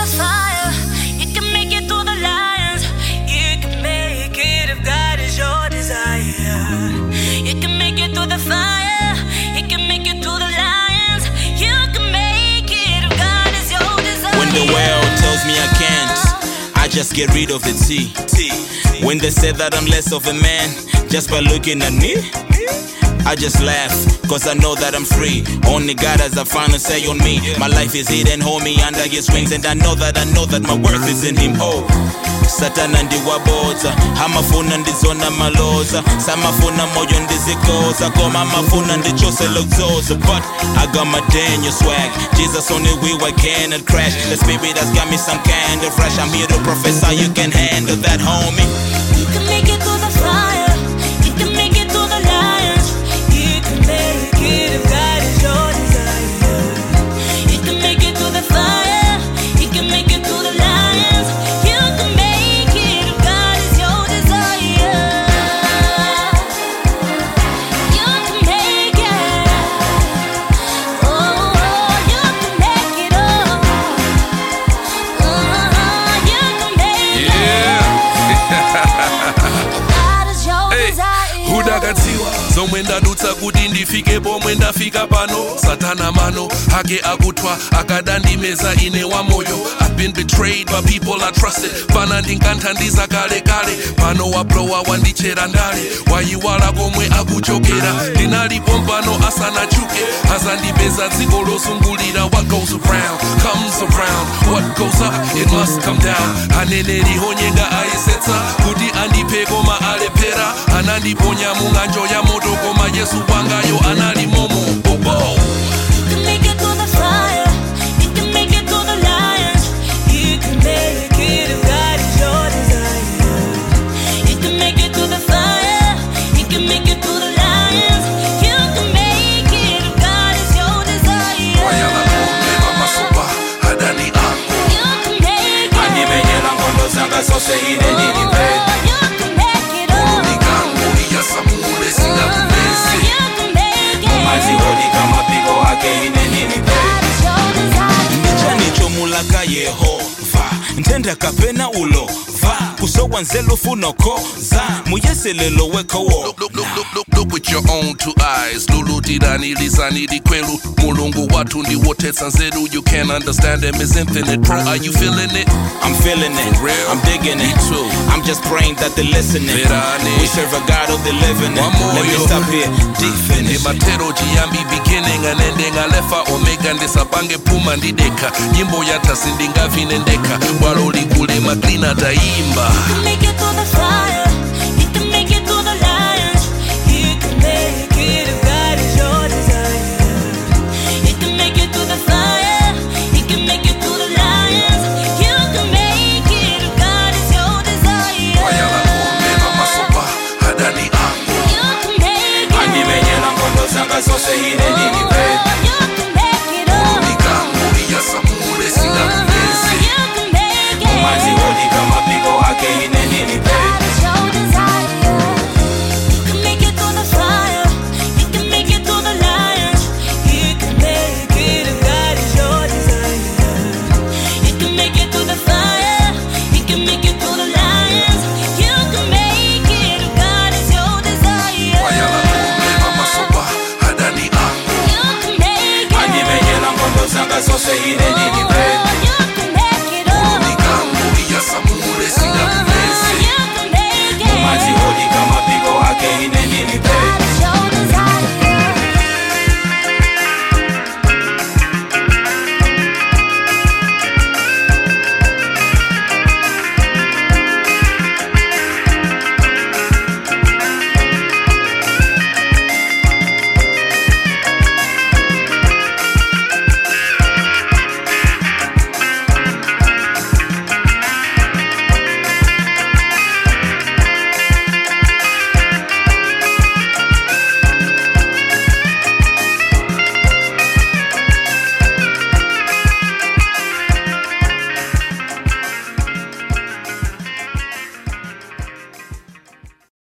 this fire. You can make it through the lions. You can make it if God is your desire. You can make it through the fire. You can make it through the lions. You can make it if God is your desire. When the world tells me I can't, I just get rid of the T. When they say that I'm less of a man just by looking at me, I just laugh, cause I know that I'm free. Only God has a final say on me. My life is hidden, homie, under his wings. And I know that my worth is in him. Oh, Satana ndiwaboza, hamafuna ndizona maloza, samafuna moyo ndizikoza, koma mafuna ndichose lozoza. But I got my Daniel swag, Jesus only way I cannot crash. The spirit has got me some kind of rush. I'm here to professor, you can handle that, homie. You can make it through the fire. You can make it through the lions. You can make it if God is your desire. You can make it through the fire. You can make it through the lions. You can make it if God is your desire. You can make it. Oh, you can make it. You can make it. Hey, hudakatiwa zomwe ndadutsa kuti ndifike pomwe ndafika pano. Satana mano hake akutwa akadandimeza ine wa moyo. I've been betrayed by people I trusted. Pana ndinkanthandiza kale kale, pano wablowa wandichera ndale. Wayiwala komwe akuchokera, ndinalipo mpano asanachuke. Azandipeza dziko losungulira. What goes around comes around. What goes up it must come down. Aneneri honyenga aisetsa kuti andipe koma alepera. Anandiponya munganjo ya moto koma Yesu wangayo anali momo. You can make it through the fire. You can make it through the lions. You can make it if God is your desire. You can make it through the fire. You can make it through the lions. You can make it if God is your desire. Wayala kumema masopa hadani ako. You can make it. Andimenyela ngondo zanga zose ine nilipe. You can make it. Ululigangu iya samule singakubese. You can make it. Mazihodi kama piko wake ine nilipe. God is your desire. Ndichani chomulaka Yehova, ntenda kapena ulova, kusowa nzelo funoko za muyeselelo wekowo. Look with your own two eyes. Lulu dirani lizani dikwelu. Mulungu watu ndi wotetsa nzeru. You can't understand him is infinite. Bro, are you feeling it? I'm feeling it, For real? I'm digging it. Me too. I'm just praying that they're listening. Verani. We serve a God of the living. One more, Let me yo. stop here, definition. Matero jiyambi beginning and ending. Alefa omega ndisapange puma ndideka. Nyimbo yata sindinga vinendeka. Waloli kule maklina taimba. You can make it through the fire.